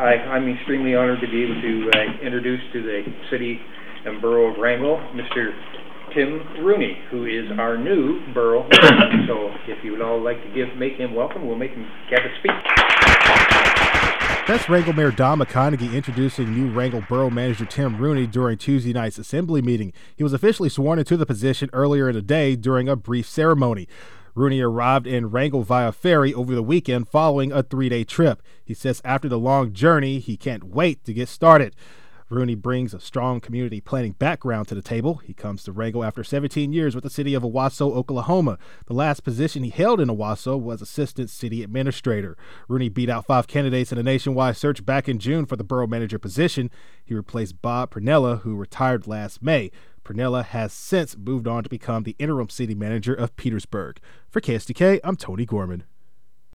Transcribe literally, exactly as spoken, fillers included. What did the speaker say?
I, I'm extremely honored to be able to uh, introduce to the City and Borough of Wrangell, Mister Tim Rooney, who is our new Borough Mayor. So if you would all like to give make him welcome, we'll make him get a speak. That's Wrangell Mayor Don McConaughey introducing new Wrangell Borough Manager Tim Rooney during Tuesday night's Assembly meeting. He was officially sworn into the position earlier in the day during a brief ceremony. Rooney arrived in Wrangell via ferry over the weekend following a three-day trip. He says after the long journey, he can't wait to get started. Rooney brings a strong community planning background to the table. He comes to Wrangell after seventeen years with the city of Owasso, Oklahoma. The last position he held in Owasso was assistant city administrator. Rooney beat out five candidates in a nationwide search back in June for the borough manager position. He replaced Bob Pernella, who retired last May. Pernella has since moved on to become the interim city manager of Petersburg. For K S D K, I'm Tony Gorman.